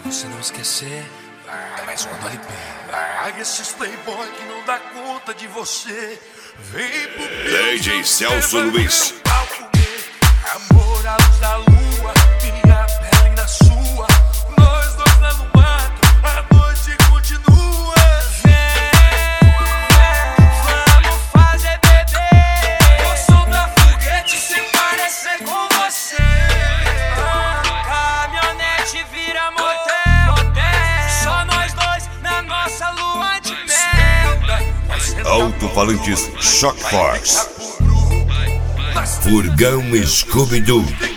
você não esquecer, mas quando ele pega. Larga esses playboy que não dá conta de você. Vem pro DJ Celso Luiz. Amor à luz da lua, minha pele na sua. Nós dois lá no mato, a noite continua. Vamos fazer bebê. Eu sou da foguete sem parecer com você. Caminhonete vira motel. Só nós dois na nossa lua de mel. Alto-falantes Shock Force. Furgão Scooby-Doo.